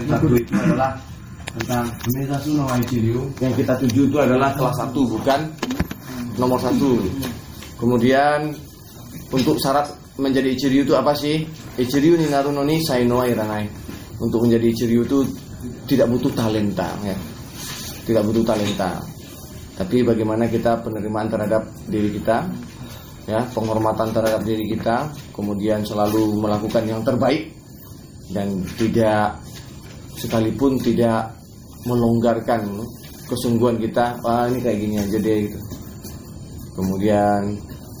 satu itu adalah tentang Mesasu no Ichiryu. Yang kita tuju itu adalah kelas 1, bukan nomor 1. Kemudian untuk syarat menjadi Ichiryu itu apa sih? Ichiryu ni naru no ni sai no iranai. Untuk menjadi Ichiryu itu tidak butuh talenta, ya. Tidak butuh talenta. Tapi bagaimana kita penerimaan terhadap diri kita, ya, penghormatan terhadap diri kita, kemudian selalu melakukan yang terbaik dan tidak sekalipun tidak melonggarkan kesungguhan kita. Ini kayak gini aja deh gitu. Kemudian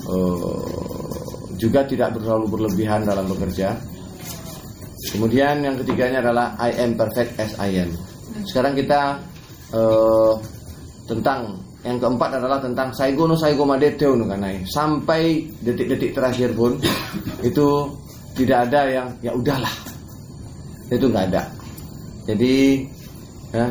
juga tidak terlalu berlebihan dalam bekerja. Kemudian yang ketiganya adalah I am perfect as I am. Sekarang kita tentang yang keempat adalah tentang saigo no saigo made teo no kanai. Sampai detik-detik terakhir pun itu tidak ada yang ya udahlah. Itu nggak ada. Jadi ya,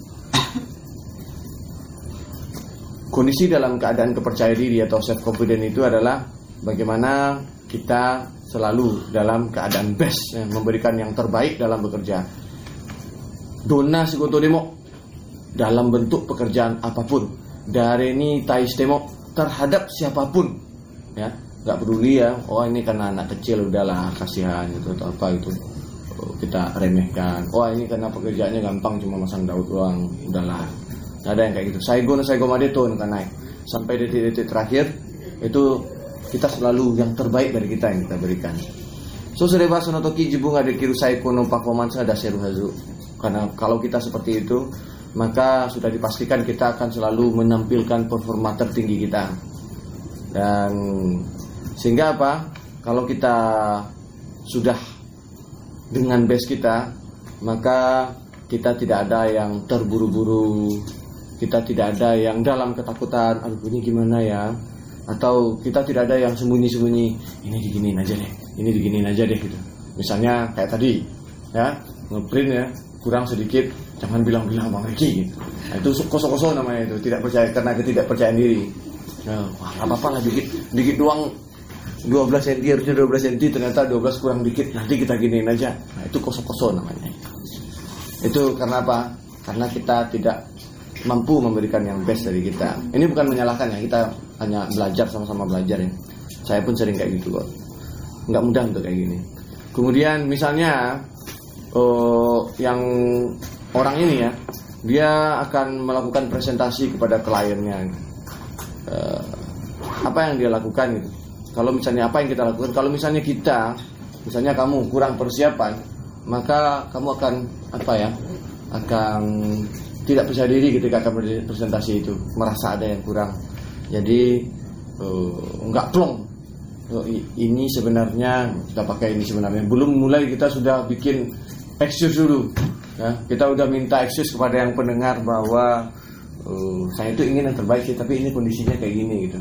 kondisi dalam keadaan kepercayaan diri atau self confidence itu adalah bagaimana kita selalu dalam keadaan best, ya, memberikan yang terbaik dalam bekerja. Donna shigoto demo, dalam bentuk pekerjaan apapun, dareni taishitemo, terhadap siapapun, ya, nggak peduli ya. Oh ini karena anak kecil, udahlah kasihan gitu atau apa itu, kita remehkan. Oh ini karena pekerjaannya gampang, cuma masang daun doang, udahlah. Nggak ada yang kayak gitu. Saigo no saigo made to kan naik. Sampai detik-detik terakhir itu kita selalu yang terbaik dari kita yang kita berikan. So sereba sonotoki jibung ada kirusai kono performance ada seruhazu. Karena kalau kita seperti itu, maka sudah dipastikan kita akan selalu menampilkan performa tertinggi kita. Dan sehingga apa? Kalau kita sudah dengan base kita, maka kita tidak ada yang terburu-buru, kita tidak ada yang dalam ketakutan, aduh ini gimana ya, atau kita tidak ada yang sembunyi-sembunyi, ini diginiin aja deh, ini diginiin aja deh gitu. Misalnya kayak tadi, ya, ngeprint ya, kurang sedikit, jangan bilang-bilang Bang Riki gitu. Nah, itu kosong-kosong namanya itu, tidak percaya karena ketidakpercayaan diri. Nah, wah, apa-apa lah dikit doang. 12 cm harusnya 12 cm, ternyata 12 kurang dikit, nanti kita giniin aja. Nah, itu kosong-kosong namanya. Itu karena apa? Karena kita tidak mampu memberikan yang best dari kita. Ini bukan menyalahkan ya, kita hanya belajar, sama-sama belajar ya. Saya pun sering kayak gitu kok. Nggak mudah untuk kayak gini. Kemudian misalnya yang orang ini ya, dia akan melakukan presentasi kepada kliennya. Apa yang dia lakukan gitu? Kalau misalnya apa yang kita lakukan, kalau misalnya misalnya kamu kurang persiapan, maka kamu akan akan tidak percaya diri ketika akan presentasi itu, merasa ada yang kurang. Jadi enggak plong. Ini sebenarnya kita pakai ini sebenarnya. Belum mulai kita sudah bikin excuse dulu. Ya, kita udah minta excuse kepada yang pendengar bahwa saya itu ingin yang terbaik sih, tapi ini kondisinya kayak gini gitu.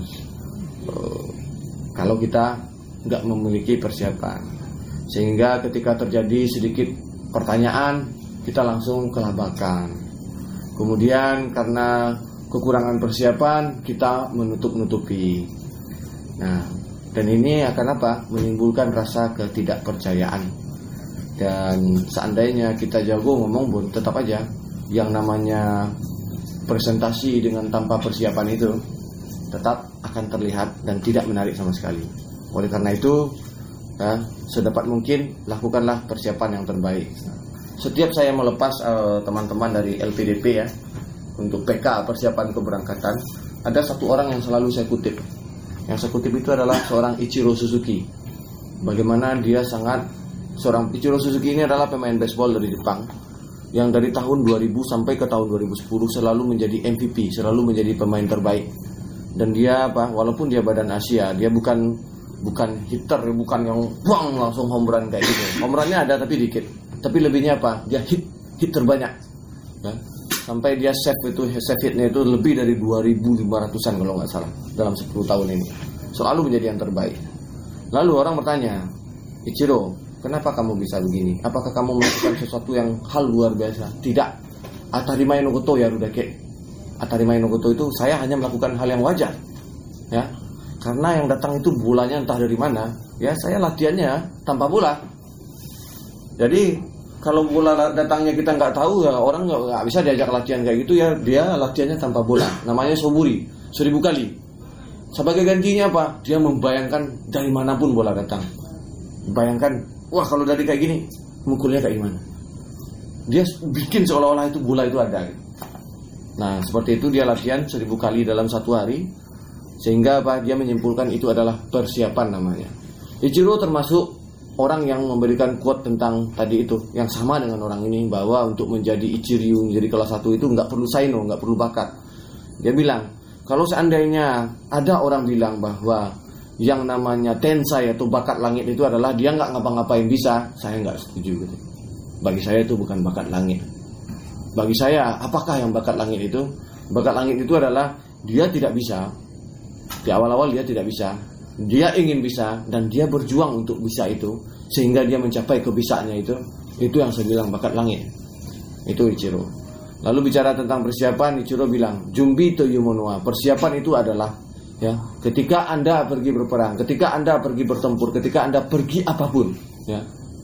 Kalau kita nggak memiliki persiapan, sehingga ketika terjadi sedikit pertanyaan kita langsung kelabakan. Kemudian karena kekurangan persiapan kita menutup-nutupi. Nah, dan ini akan menimbulkan rasa ketidakpercayaan. Dan seandainya kita jago ngomong pun tetap aja yang namanya presentasi dengan tanpa persiapan itu tetap akan terlihat dan tidak menarik sama sekali. Oleh karena itu, ya, sedapat mungkin lakukanlah persiapan yang terbaik. Setiap saya melepas teman-teman dari LPDP ya untuk PK persiapan keberangkatan, ada satu orang yang selalu saya kutip. Yang saya kutip itu adalah seorang Ichiro Suzuki. Bagaimana dia seorang Ichiro Suzuki ini adalah pemain baseball dari Jepang yang dari tahun 2000 sampai ke tahun 2010 selalu menjadi MVP, selalu menjadi pemain terbaik. Dan dia walaupun dia badan Asia, dia bukan hitter, bukan yang buang langsung home run kayak gitu. Home runnya ada tapi dikit. Tapi lebihnya dia hit terbanyak. Ya. Sampai dia save hitnya itu lebih dari 2.500-an kalau nggak salah dalam 10 tahun ini. Selalu menjadi yang terbaik. Lalu orang bertanya, Ichiro, kenapa kamu bisa begini? Apakah kamu melakukan sesuatu yang hal luar biasa? Tidak. Atarimae no koto ya rudake. Atarimae no koto itu saya hanya melakukan hal yang wajar. Ya. Karena yang datang itu bolanya entah dari mana, ya saya latihannya tanpa bola. Jadi kalau bola datangnya kita nggak tahu ya, orang nggak bisa diajak latihan kayak gitu ya. Dia latihannya tanpa bola, namanya soburi 1000 kali. Sebagai gantinya apa? Dia membayangkan dari manapun bola datang. Bayangkan, wah kalau dari kayak gini mukulnya kayak gimana. Dia bikin seolah-olah itu bola itu ada. Nah seperti itu dia latihan 1000 kali dalam satu hari. Sehingga apa? Dia menyimpulkan itu adalah persiapan namanya. Ichiro termasuk orang yang memberikan quote tentang tadi itu, yang sama dengan orang ini, bahwa untuk menjadi Ichiryu, menjadi kelas 1 itu nggak perlu saino, nggak perlu bakat. Dia bilang, kalau seandainya ada orang bilang bahwa yang namanya tensai atau bakat langit itu adalah dia nggak ngapa-ngapain bisa, saya nggak setuju gitu. Bagi saya itu bukan bakat langit. Bagi saya, apakah yang bakat langit itu? Bakat langit itu adalah dia tidak bisa. Di awal-awal dia tidak bisa. Dia ingin bisa dan dia berjuang untuk bisa itu sehingga dia mencapai kebisaannya itu yang saya bilang bakat langit. Itu Ichiro. Lalu bicara tentang persiapan, Ichiro bilang Jumbi to yumonoa, persiapan itu adalah ya, ketika Anda pergi berperang, ketika Anda pergi bertempur, ketika Anda pergi apapun ya,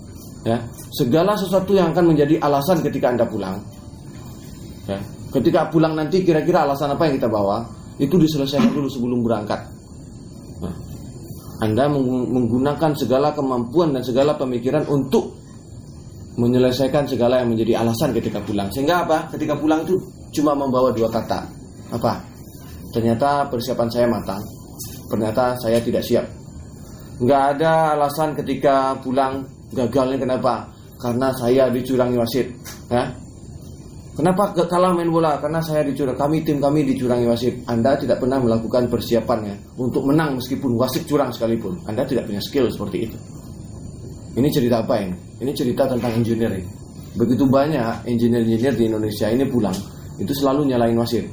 segala sesuatu yang akan menjadi alasan ketika Anda pulang ya, ketika pulang nanti kira-kira alasan apa yang kita bawa itu diselesaikan dulu sebelum berangkat. Nah, Anda menggunakan segala kemampuan dan segala pemikiran untuk menyelesaikan segala yang menjadi alasan ketika pulang. Sehingga apa? Ketika pulang itu cuma membawa 2 kata. Apa? Ternyata persiapan saya matang. Ternyata saya tidak siap. Nggak ada alasan ketika pulang gagalnya. Kenapa? Karena saya dicurangi wasit. Ya? Kenapa kalah main bola? Karena saya dicurang. Tim kami dicurangi wasit. Anda tidak pernah melakukan persiapannya untuk menang meskipun wasit curang sekalipun. Anda tidak punya skill seperti itu. Ini cerita apa ini? Ini cerita tentang engineering. Begitu banyak engineer-engineer di Indonesia ini pulang, itu selalu nyalain wasit.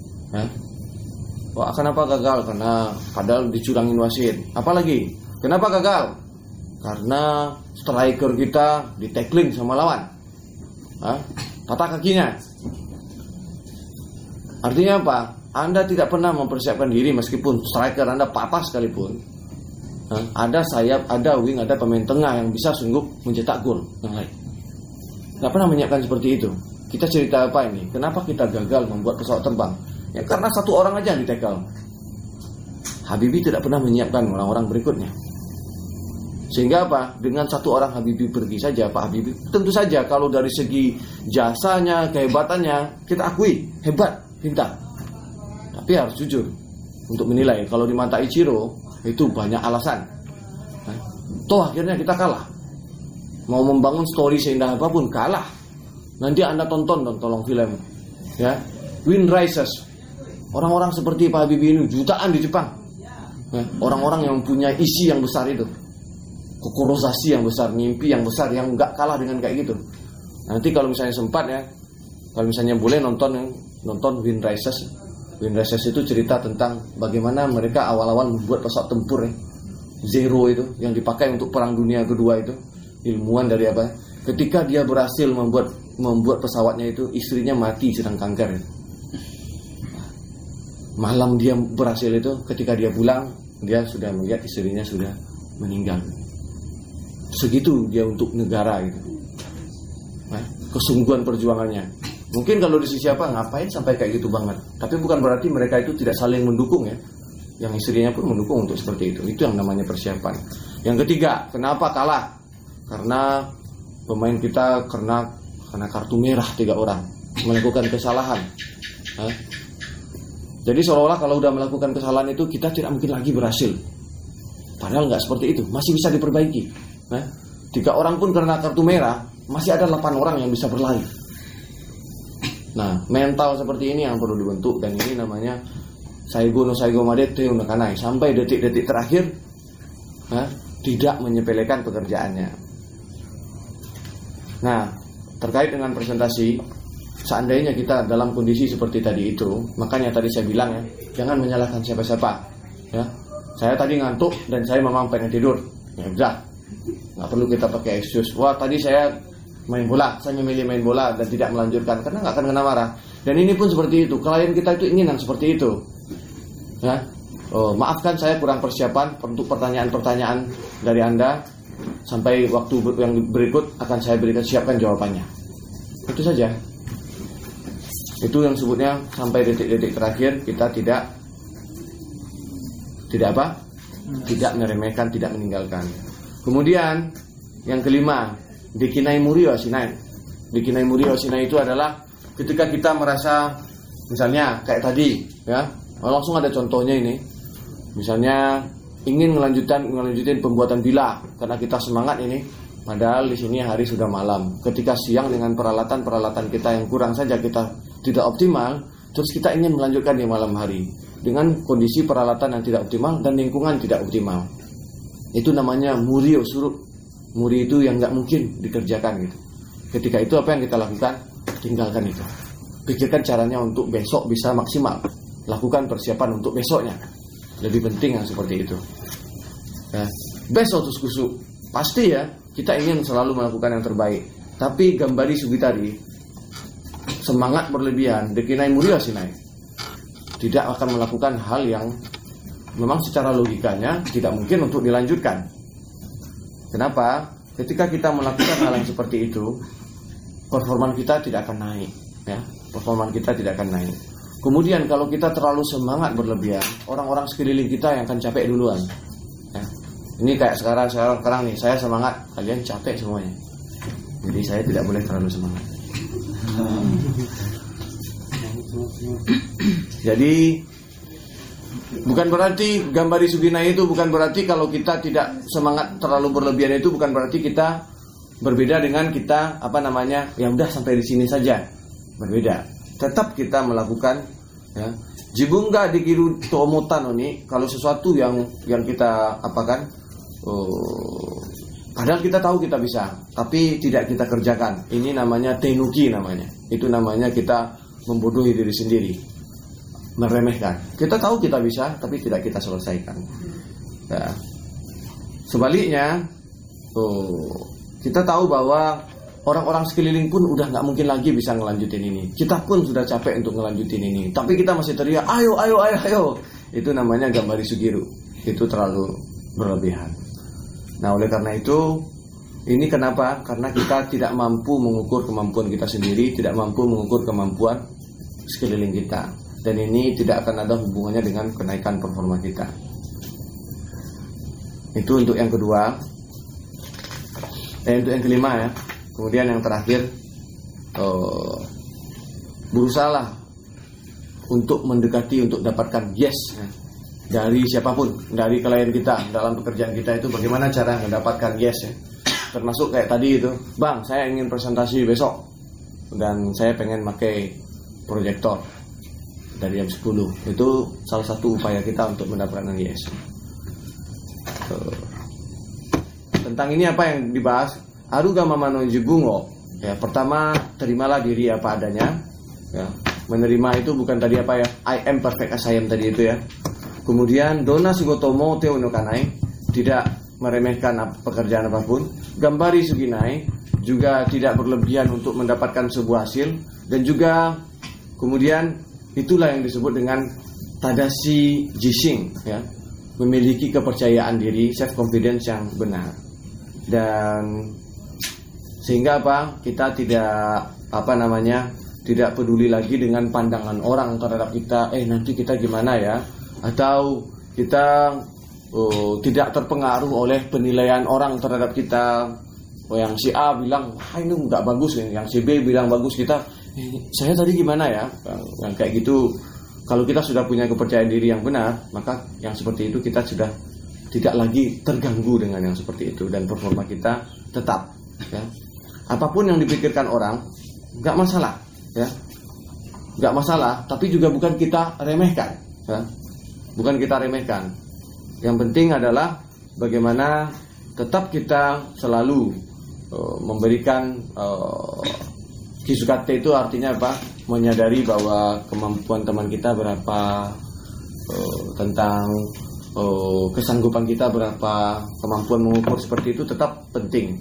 Wah, kenapa gagal? Karena padahal dicurangin wasit. Apalagi? Kenapa gagal? Karena striker kita di-tackling sama lawan. Patah kakinya. Artinya apa? Anda tidak pernah mempersiapkan diri meskipun striker Anda patah sekalipun. Ada sayap, ada wing, ada pemain tengah yang bisa sanggup mencetak gol yang lain. Tidak pernah menyiapkan seperti itu. Kita cerita apa ini? Kenapa kita gagal membuat pesawat terbang? Ya karena 1 orang aja yang ditekel. Habibie tidak pernah menyiapkan orang-orang berikutnya. Sehingga apa? Dengan 1 orang Habibie pergi saja, Pak Habibie, tentu saja kalau dari segi jasanya, kehebatannya, kita akui, hebat, pintar. Tapi harus jujur untuk menilai. Kalau di mata Ichiro, itu banyak alasan. Toh akhirnya kita kalah. Mau membangun story seindah apapun, kalah. Nanti Anda tonton dong, tolong film. Ya, Wind Rises. Orang-orang seperti Pak Habibie ini jutaan di Jepang. Orang-orang yang punya isi yang besar itu. Kokorosasi yang besar, mimpi yang besar, yang nggak kalah dengan kayak gitu. Nanti kalau misalnya sempat ya, kalau misalnya boleh nonton Wind Rises. Wind Rises itu cerita tentang bagaimana mereka awal-awal membuat pesawat tempur ya. Zero itu yang dipakai untuk perang dunia kedua itu, ilmuwan dari apa? Ketika dia berhasil membuat pesawatnya itu, istrinya mati sedang kanker. Malam dia berhasil itu, ketika dia pulang, dia sudah melihat istrinya sudah meninggal. Segitu dia untuk negara gitu. Kesungguhan perjuangannya. Mungkin kalau di sisi apa, ngapain sampai kayak gitu banget. Tapi bukan berarti mereka itu tidak saling mendukung ya. Yang istrinya pun mendukung untuk seperti itu. Itu yang namanya persiapan. Yang ketiga, kenapa kalah? Karena pemain kita kena kartu merah 3 orang, melakukan kesalahan. Jadi seolah-olah kalau udah melakukan kesalahan itu kita tidak mungkin lagi berhasil. Padahal nggak seperti itu, masih bisa diperbaiki. 3 orang pun kena kartu merah, masih ada 8 orang yang bisa berlari. Nah, mental seperti ini yang perlu dibentuk, dan ini namanya Saigo no Saigo Madete Unakanai. Sampai detik-detik terakhir tidak menyepelekan pekerjaannya. Nah, terkait dengan presentasi, seandainya kita dalam kondisi seperti tadi itu, makanya tadi saya bilang ya, jangan menyalahkan siapa-siapa. Ya, saya tadi ngantuk dan saya memang pengen tidur. Ya udah, nggak perlu kita pakai excuse. Wah, tadi saya main bola, saya memilih main bola dan tidak melanjutkan, karena nggak akan kena marah. Dan ini pun seperti itu, klien kita itu inginan seperti itu. Ya, maafkan saya kurang persiapan untuk pertanyaan-pertanyaan dari Anda. sampai waktu yang berikut akan saya siapkan jawabannya. Itu saja. Itu yang sebutnya sampai detik-detik terakhir kita tidak meremehkan, tidak meninggalkan. Kemudian yang kelima, dikinai murio sinai. Dikinai murio sinai itu adalah ketika kita merasa, misalnya kayak tadi ya, langsung ada contohnya ini. Misalnya ingin melanjutin pembuatan villa karena kita semangat ini, padahal di sini hari sudah malam. Ketika siang dengan peralatan kita yang kurang saja kita tidak optimal, terus kita ingin melanjutkan di malam hari dengan kondisi peralatan yang tidak optimal dan lingkungan tidak optimal. Itu namanya murio surut. Muri itu yang nggak mungkin dikerjakan gitu. Ketika itu apa yang kita lakukan? Tinggalkan itu. Pikirkan caranya untuk besok bisa maksimal. Lakukan persiapan untuk besoknya. Lebih penting yang seperti itu. Ya. Besok terus kusuk. Pasti ya, kita ingin selalu melakukan yang terbaik. Tapi gambari sugi tadi, semangat berlebihan, dekinai muria sinai, tidak akan melakukan hal yang memang secara logikanya tidak mungkin untuk dilanjutkan. Kenapa? Ketika kita melakukan hal yang seperti itu, performa kita tidak akan naik, ya. Performa kita tidak akan naik. Kemudian kalau kita terlalu semangat berlebihan, orang-orang sekeliling kita yang akan capek duluan. Ya. Ini kayak sekarang nih, saya semangat, kalian capek semuanya. Jadi saya tidak boleh terlalu semangat. Jadi bukan berarti gambari suginai itu bukan berarti kalau kita tidak semangat terlalu berlebihan itu bukan berarti kita berbeda dengan kita ya udah sampai di sini saja. Berbeda. Tetap kita melakukan ya. Jibungga dikiru tomotan ini kalau sesuatu yang kita padahal kita tahu kita bisa, tapi tidak kita kerjakan. Ini namanya tenuki namanya. Itu namanya kita membodohi diri sendiri. Meremehkan. Kita tahu kita bisa, tapi tidak kita selesaikan. Ya. Sebaliknya, kita tahu bahwa orang-orang sekeliling pun udah nggak mungkin lagi bisa ngelanjutin ini. Kita pun sudah capek untuk ngelanjutin ini, tapi kita masih teriak, ayo. Itu namanya gambari sugiru. Itu terlalu berlebihan. Nah, oleh karena itu, ini kenapa? Karena kita tidak mampu mengukur kemampuan kita sendiri, tidak mampu mengukur kemampuan sekeliling kita. Dan ini tidak akan ada hubungannya dengan kenaikan performa kita. Itu untuk yang kedua. Untuk yang kelima ya. Kemudian yang terakhir, berusahalah untuk mendekati, untuk dapatkan yes ya, dari siapapun, dari klien kita dalam pekerjaan kita itu bagaimana cara mendapatkan yes ya. Termasuk kayak tadi itu, Bang, saya ingin presentasi besok dan saya pengen pakai proyektor dari jam 10. Itu salah satu upaya kita untuk mendapatkan yes. Tentang ini apa yang dibahas? Aruga mamano jibungo. Ya, pertama, terimalah diri apa adanya. Ya, menerima itu bukan tadi apa ya? I am perfect as I am tadi itu ya. Kemudian dona shigotomo teo no kanai, tidak meremehkan pekerjaan apapun. Gambari suginai, juga tidak berlebihan untuk mendapatkan sebuah hasil. Dan juga kemudian itulah yang disebut dengan tadashi jishin ya, memiliki kepercayaan diri, self confidence yang benar. Dan sehingga kita tidak tidak peduli lagi dengan pandangan orang terhadap kita, nanti kita gimana ya, atau kita tidak terpengaruh oleh penilaian orang terhadap kita. Yang si A bilang ini nggak bagus, yang si B bilang bagus, kita saya tadi gimana ya, yang kayak gitu. Kalau kita sudah punya kepercayaan diri yang benar, maka yang seperti itu kita sudah tidak lagi terganggu dengan yang seperti itu, dan performa kita tetap ya. Apapun yang dipikirkan orang nggak masalah ya, nggak masalah, tapi juga bukan kita remehkan ya. Bukan kita remehkan. Yang penting adalah bagaimana tetap kita selalu memberikan kisukate. Itu artinya apa? Menyadari bahwa kemampuan teman kita berapa, tentang kesanggupan kita berapa, kemampuan mengukur seperti itu tetap penting.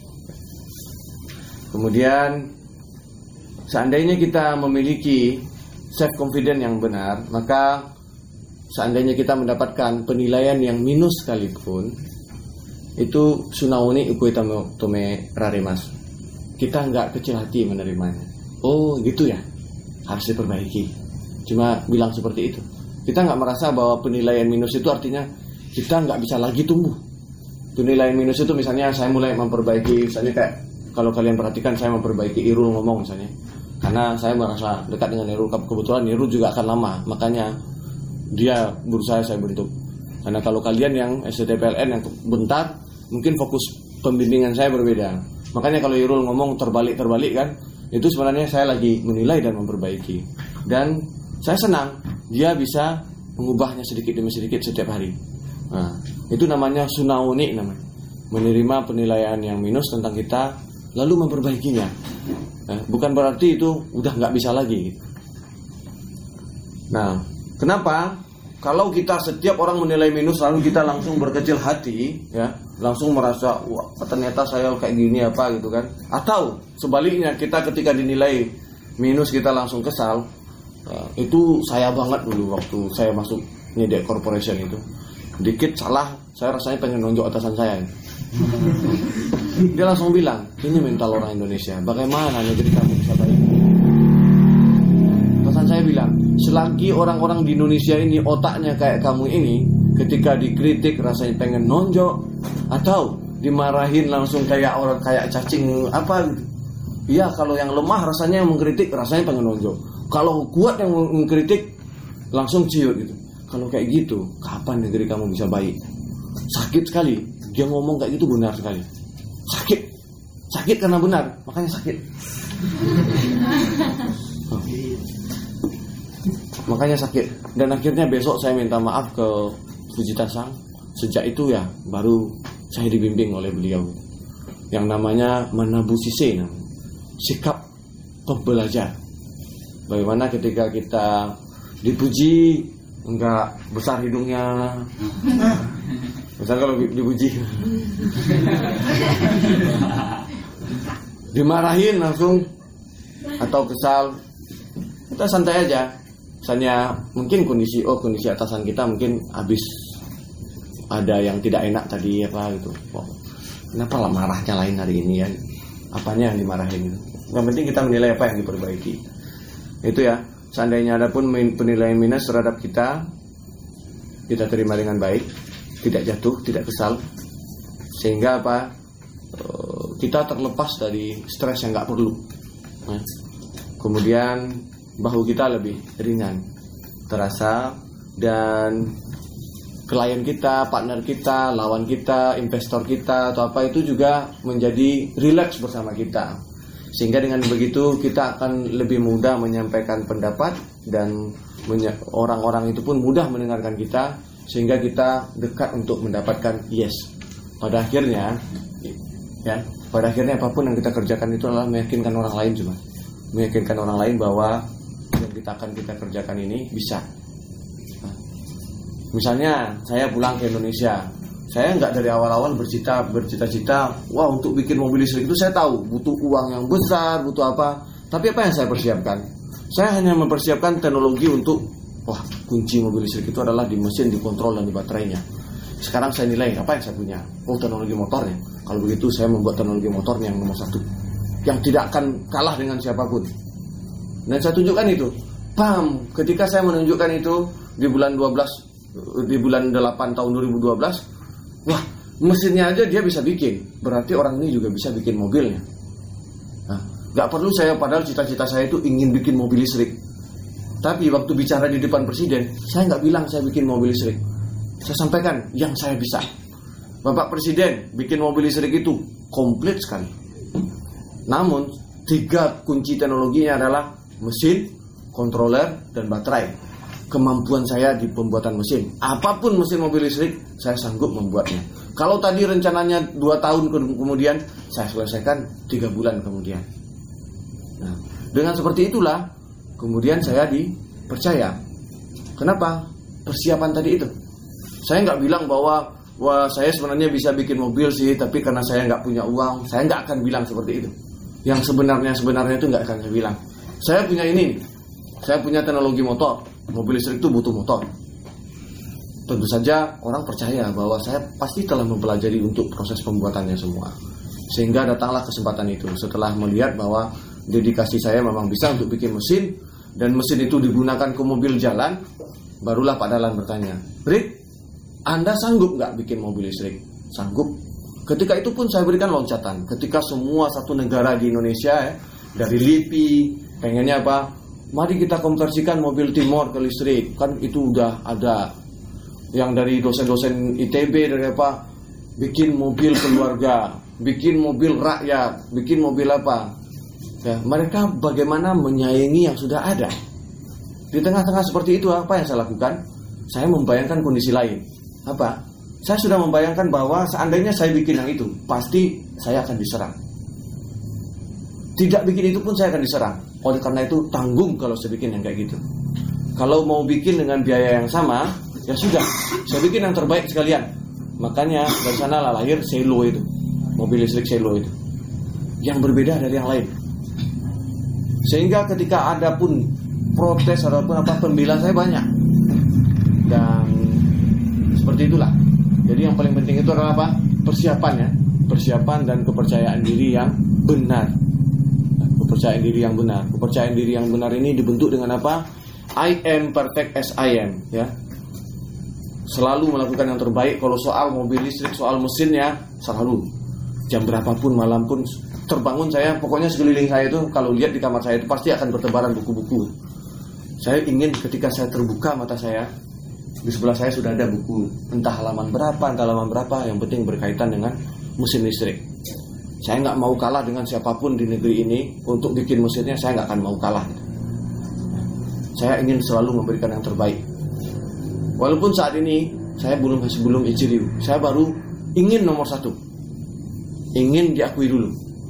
Kemudian seandainya kita memiliki self confidence yang benar, maka seandainya kita mendapatkan penilaian yang minus sekalipun, Itu sunaoni ukuitame tome raremas. Kita nggak kecil hati menerimanya. Oh gitu ya, harus diperbaiki. Cuma bilang seperti itu. Kita nggak merasa bahwa penilaian minus itu artinya kita nggak bisa lagi tumbuh. Penilaian minus itu misalnya saya mulai memperbaiki, misalnya kayak kalau kalian perhatikan saya memperbaiki Irul ngomong misalnya. Karena saya merasa dekat dengan Irul, kebetulan Irul juga akan lama, makanya dia berusaha saya bentuk. Karena kalau kalian yang STPLN yang bentar, mungkin fokus pembimbingan saya berbeda. Makanya kalau Irul ngomong terbalik kan, itu sebenarnya saya lagi menilai dan memperbaiki. Dan saya senang dia bisa mengubahnya sedikit demi sedikit setiap hari. Nah, itu namanya sunaoni namanya. Menerima penilaian yang minus tentang kita, lalu memperbaikinya. Bukan berarti itu udah nggak bisa lagi. Nah, kenapa? Kalau kita setiap orang menilai minus lalu kita langsung berkecil hati, ya, langsung merasa wah ternyata saya kayak gini apa gitu kan? Atau sebaliknya kita ketika dinilai minus kita langsung kesal. Itu saya banget dulu waktu saya masuk Nyedek Corporation itu. Dikit salah, saya rasanya pengen nonjok atasan saya. Dia langsung bilang, ini mental orang Indonesia, bagaimana negeri kamu bisa baik? Atasan saya bilang, selagi orang-orang di Indonesia ini otaknya kayak kamu ini, ketika dikritik rasanya pengen nonjok, atau dimarahin langsung kayak orang kayak cacing apa gitu. Iya, kalau yang lemah rasanya yang mengkritik rasanya pengen nonjok. Kalau kuat yang mengkritik langsung ciut gitu. Kalau kayak gitu, kapan negeri kamu bisa baik? Sakit sekali. Dia ngomong kayak gitu benar sekali. Sakit karena benar, makanya sakit. Makanya sakit. Dan akhirnya besok saya minta maaf ke Fujitasang. Sejak itu ya baru saya dibimbing oleh beliau. Yang namanya Manabu Sise, sikap pembelajar. Bagaimana ketika kita dipuji enggak besar hidungnya. Besar kalau dipuji. Dimarahin langsung atau kesal, kita santai aja. Misalnya mungkin kondisi atasan kita mungkin habis ada yang tidak enak tadi apa gitu. Wow, kenapa lah marahnya lain hari ini ya? Apanya yang dimarahin? Yang penting kita menilai apa yang diperbaiki. Itu ya. Seandainya ada pun penilaian minus terhadap kita terima dengan baik, tidak jatuh, tidak kesal, sehingga apa? Kita terlepas dari stres yang nggak perlu. Kemudian bahu kita lebih ringan, terasa, dan klien kita, partner kita, lawan kita, investor kita atau apa itu juga menjadi rileks bersama kita. Sehingga dengan begitu kita akan lebih mudah menyampaikan pendapat dan orang-orang itu pun mudah mendengarkan kita, sehingga kita dekat untuk mendapatkan yes. Pada akhirnya apapun yang kita kerjakan itu adalah meyakinkan orang lain, cuma meyakinkan orang lain bahwa yang kita kerjakan ini bisa. Misalnya saya pulang ke Indonesia, saya nggak dari awal-awal bercita-cita, wah untuk bikin mobil listrik itu saya tahu butuh uang yang besar, butuh apa. Tapi apa yang saya persiapkan? Saya hanya mempersiapkan teknologi untuk, kunci mobil listrik itu adalah di mesin, dikontrol dan di baterainya. Sekarang saya nilai apa yang saya punya. Teknologi motornya. Kalau begitu saya membuat teknologi motornya yang nomor 1, yang tidak akan kalah dengan siapapun. Dan saya tunjukkan itu. Ketika saya menunjukkan itu di bulan 8 tahun 2012. Wah, mesinnya aja dia bisa bikin. Berarti orang ini juga bisa bikin mobilnya. Gak perlu saya, padahal cita-cita saya itu ingin bikin mobil listrik. Tapi waktu bicara di depan presiden, saya gak bilang saya bikin mobil listrik. Saya sampaikan yang saya bisa. Bapak Presiden, bikin mobil listrik itu komplit sekali. Namun 3 kunci teknologinya adalah mesin, controller, dan baterai. Kemampuan saya di pembuatan mesin, apapun mesin mobil listrik saya sanggup membuatnya. Kalau tadi rencananya 2 tahun kemudian, saya selesaikan 3 bulan kemudian. Nah, dengan seperti itulah kemudian saya dipercaya. Kenapa? Persiapan tadi itu. Saya nggak bilang bahwa saya sebenarnya bisa bikin mobil sih, tapi karena saya nggak punya uang, saya nggak akan bilang seperti itu. Yang sebenarnya itu nggak akan saya bilang. Saya punya ini, saya punya teknologi motor. Mobil listrik itu butuh motor. tentu saja orang percaya bahwa saya pasti telah mempelajari untuk proses pembuatannya semua. Sehingga datanglah kesempatan itu setelah melihat bahwa dedikasi saya memang bisa untuk bikin mesin, dan mesin itu digunakan ke mobil jalan. Barulah Pak Dahlan bertanya, "Rick, Anda sanggup nggak bikin mobil listrik?" Sanggup. Ketika itu pun saya berikan loncatan. Ketika semua satu negara di Indonesia dari LIPI pengennya apa? Mari kita konversikan mobil Timor ke listrik. Kan itu udah ada. Yang dari dosen-dosen ITB dari apa? Bikin mobil keluarga, bikin mobil rakyat, bikin mobil apa? Ya, mereka bagaimana menyaingi yang sudah ada. Di tengah-tengah seperti itu apa yang saya lakukan? Saya membayangkan kondisi lain. Apa? Saya sudah membayangkan bahwa seandainya saya bikin yang itu, pasti saya akan diserang. Tidak bikin itu pun saya akan diserang. Oleh karena itu tanggung kalau saya bikin yang kayak gitu. Kalau mau bikin dengan biaya yang sama, ya sudah, saya bikin yang terbaik sekalian. Makanya dari sana lahir Selo itu, mobil listrik Selo itu, yang berbeda dari yang lain. Sehingga ketika ada pun protes ataupun apa, pembela saya banyak. Dan seperti itulah. Jadi yang paling penting itu adalah apa? Persiapan ya. Persiapan dan kepercayaan diri yang benar. Kepercayaan diri yang benar. Kepercayaan diri yang benar ini dibentuk dengan apa? I am perfect as I am, ya. Selalu melakukan yang terbaik. Kalau soal mobil listrik, soal mesinnya, selalu. Jam berapapun, malam pun terbangun saya, pokoknya sekeliling saya itu kalau lihat di kamar saya itu pasti akan bertebaran buku-buku. Saya ingin ketika saya terbuka mata saya, di sebelah saya sudah ada buku, entah halaman berapa, yang penting berkaitan dengan mesin listrik. Saya nggak mau kalah dengan siapapun di negeri ini untuk bikin mesinnya, saya nggak akan mau kalah. Saya ingin selalu memberikan yang terbaik. Walaupun saat ini saya masih belum ichiriu, saya baru ingin nomor 1, ingin diakui dulu.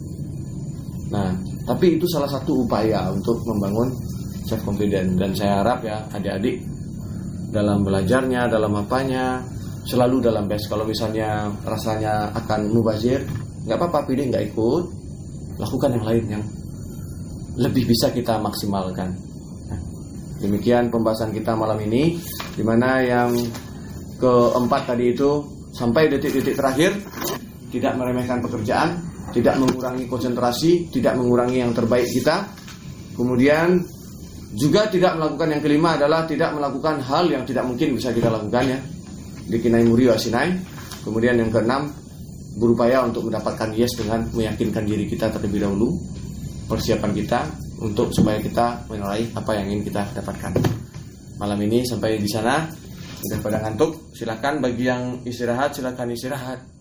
Nah, tapi itu salah satu upaya untuk membangun self confidence, dan saya harap ya adik-adik dalam belajarnya, dalam apanya selalu dalam best. Kalau misalnya rasanya akan mubazir, nggak apa-apa, pilih nggak ikut, lakukan yang lain yang lebih bisa kita maksimalkan. Nah, demikian pembahasan kita malam ini, dimana yang keempat tadi itu sampai detik-detik terakhir tidak meremehkan pekerjaan, tidak mengurangi konsentrasi, tidak mengurangi yang terbaik kita. Kemudian juga tidak melakukan yang kelima adalah tidak melakukan hal yang tidak mungkin bisa kita lakukan ya. Dikinai muri wa sinai. Kemudian yang keenam, berupaya untuk mendapatkan yes dengan meyakinkan diri kita terlebih dahulu. Persiapan kita untuk supaya kita meraih apa yang ingin kita dapatkan. Malam ini sampai di sana. Sudah pada ngantuk, silakan bagi yang istirahat silakan istirahat.